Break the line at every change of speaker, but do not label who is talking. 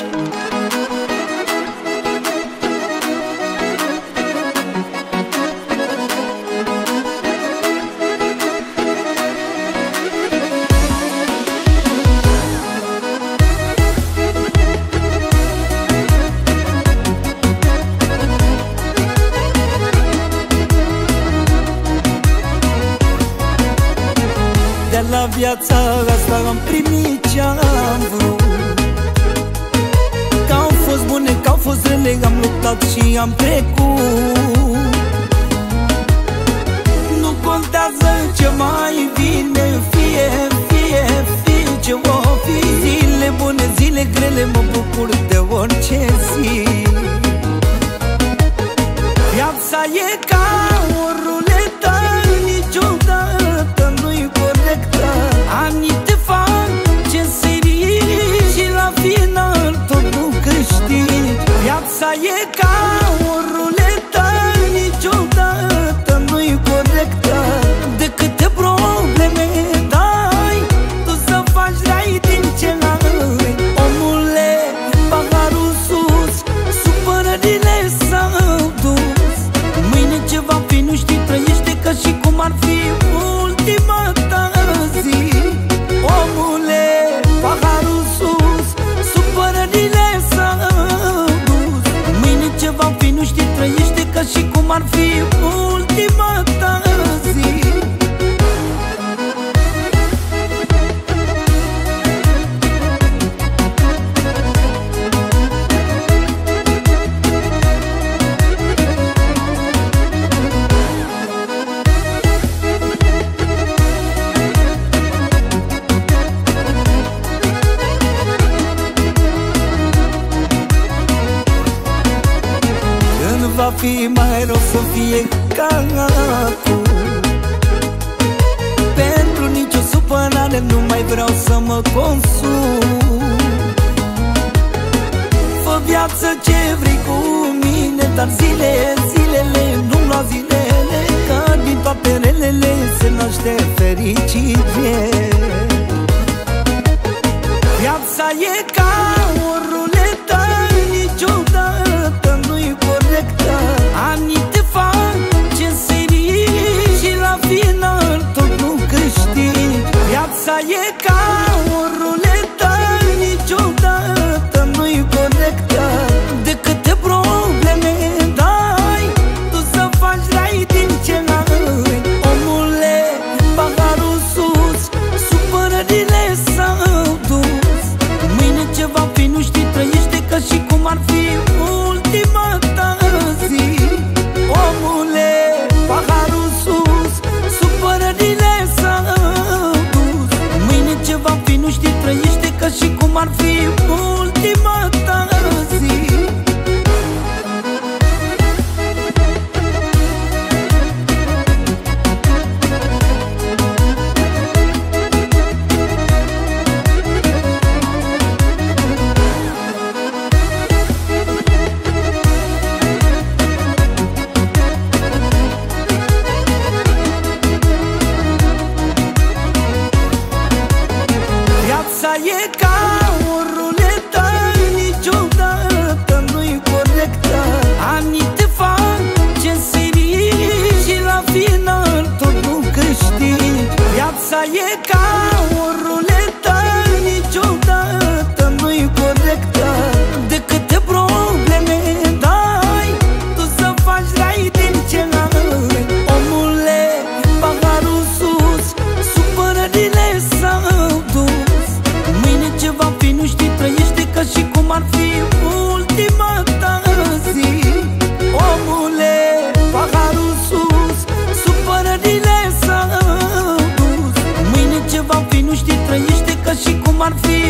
De la viața asta am primit ce-am vrut. Că-au fost bune, că-au fost rele, am luptat și am trecut. Nu contează ce mai vine, fie ce o fi. Zile bune, zile grele, mă bucur de orice zi. Viața e ca o ruletă, niciodată nu-i corectă. Anii te fac ce serii și la final tot nu câștigi. Viața e ca o ruletă, niciodată nu-i corectă. De câte probleme dai, tu să faci rai din ce n-ai. Omule, paharul sus, supărările s-au dus. Mâine ce va fi nu știi, trăiește ca și cum ar fi ultima ta zi. Omule, paharul sus, supărările s-au dus. Mâine ce va fi nu știi, trăiește ca și cum ar fi ultima ta zi. Va fi mai rău să fie ca acum. Pentru nicio supărare nu mai vreau să mă consum. Fă viață ce vrei cu mine, dar zilele nu-mi lua zilele, că din toate relele se naște fericire. Viața e ca o ruletă, niciodată nu-i corectă. Anii te fac ce serii și la final tot nu câștigi. Viața e ca o ruletă, niciodată nu-i corectă. De câte probleme dai, tu să faci rai din ce n-ai. Omule, paharul sus, supărările s-au dus. Mâine ce va fi nu știi, trăiește ca și cum ar fi ultima ta zi. Omule, paharul sus, supărările s-au dus. Mâine ce va fi nu știi, trăiește ca și cum ar fi ultima ta zi. Viața e ca o ruletă, niciodată nu-i corectă. Anii te fac ce serii și la final tot nu câștigi. Viața e ca o ruletă, niciodată nu-i corectă. De câte probleme dai, tu să faci rai din ce n-ai. Omule, paharul sus, supărările s-au dus. Mâine ce va fi nu știi, trăiește ca și cum ar fi ultima ta zi. Omule, paharul sus, supărările s-au dus. Mâine ce va fi nu știi, trăiește ca și cum ar fi